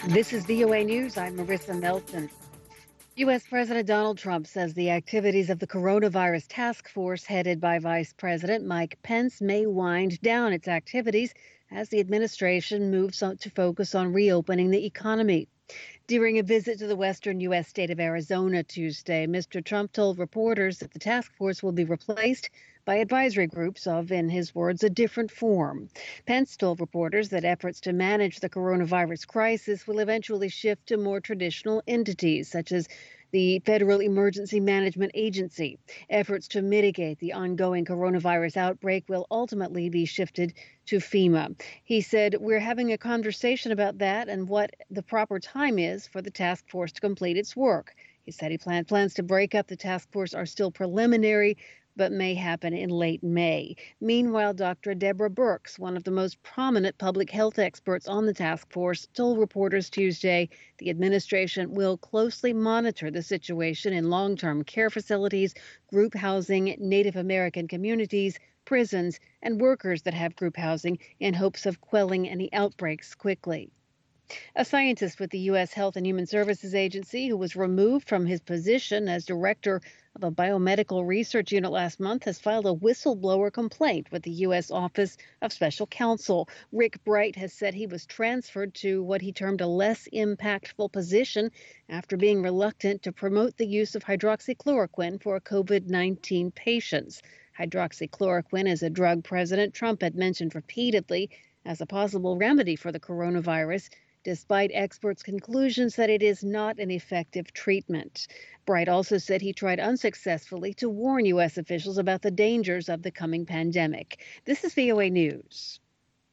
This is VOA News. I'm Marissa Melton. U.S. President Donald Trump says the activities of the coronavirus task force headed by Vice President Mike Pence may wind down its activities as the administration moves on to focus on reopening the economy. During a visit to the western U.S. state of Arizona Tuesday, Mr. Trump told reporters that the task force will be replaced by advisory groups of, in his words, a different form. Pence told reporters that efforts to manage the coronavirus crisis will eventually shift to more traditional entities, such as the Federal Emergency Management Agency. Efforts to mitigate the ongoing coronavirus outbreak will ultimately be shifted to FEMA. He said, "We're having a conversation about that and what the proper time is for the task force to complete its work." He said plans to break up the task force are still preliminary, but may happen in late May. Meanwhile, Dr. Deborah Birx, one of the most prominent public health experts on the task force, told reporters Tuesday the administration will closely monitor the situation in long-term care facilities, group housing, Native American communities, prisons, and workers that have group housing in hopes of quelling any outbreaks quickly. A scientist with the U.S. Health and Human Services Agency, who was removed from his position as director of a biomedical research unit last month, has filed a whistleblower complaint with the U.S. Office of Special Counsel. Rick Bright has said he was transferred to what he termed a less impactful position after being reluctant to promote the use of hydroxychloroquine for COVID-19 patients. Hydroxychloroquine is a drug President Trump had mentioned repeatedly as a possible remedy for the coronavirus, despite experts' conclusions that it is not an effective treatment. Bright also said he tried unsuccessfully to warn U.S. officials about the dangers of the coming pandemic. This is VOA News.